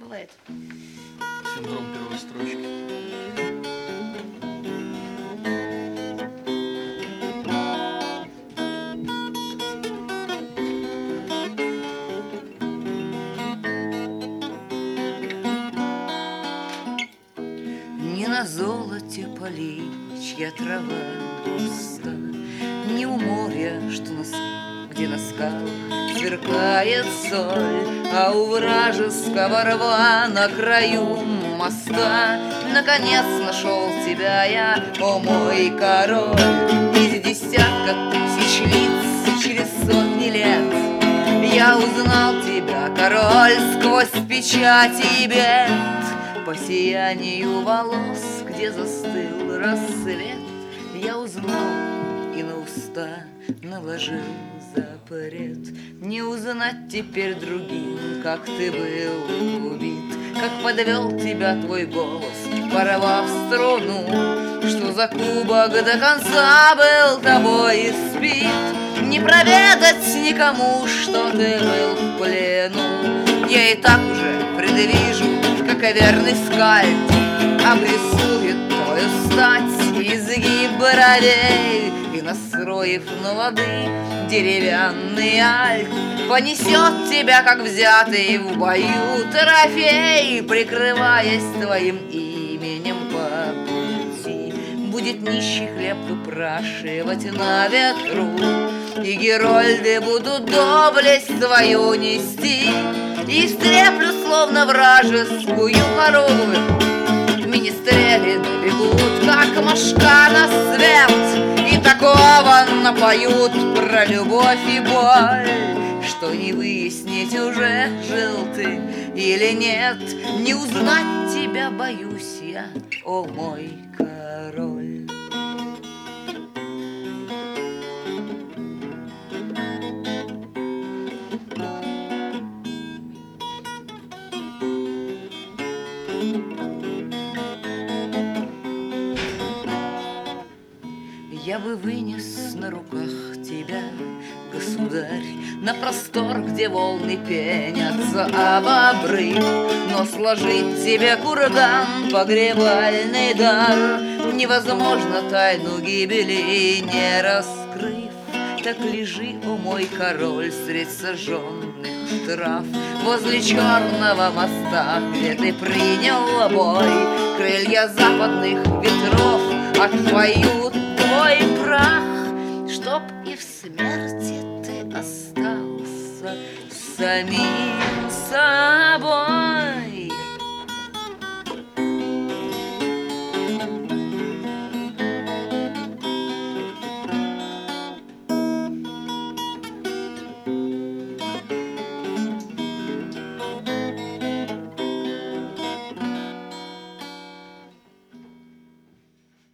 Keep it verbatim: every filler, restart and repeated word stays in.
Бывает. Синдром первой строчки. Не на золоте полей, чья трава густа, не у моря, что на, где на скалах сверкает соль, а у вражеского рва на краю моста. Наконец нашел тебя я, о мой король, из десятка тысяч лиц через сотни лет. Я узнал тебя, король, сквозь печати и бед. По сиянию волос, где застыл рассвет, я узнал и на уста наложил запрет. Не узнать теперь другим, как ты был убит, как подвел тебя твой голос, порвав струну, что за кубок до конца был тобой испит. Не проведать никому, что ты был в плену. Я и так уже предвижу, как верный скальд обрисует твою стать, изгиб бровей, и, настроив на лады деревянный альт, понесет тебя, как взятый в бою трофей, прикрываясь твоим именем по пути. Будет нищий хлеб выпрашивать на ветру, и герольды будут доблесть твою нести. И стреплю, словно вражескую корову, министрели набегут, как мошка на свет, и такого напоют про любовь и боль, что не выяснить, уже жил ты или нет. Не узнать тебя боюсь я, о мой король. Я бы вынес на руках тебя, государь, на простор, где волны пенятся об обрыв, но сложить тебе курган, погребальный дар, невозможно тайну гибели не раскрыв. Так лежи, о мой король, средь сожженных трав, возле черного моста, где ты принял бой. Крылья западных ветров отпоют твой прах, чтоб и в смерти ты остался самим.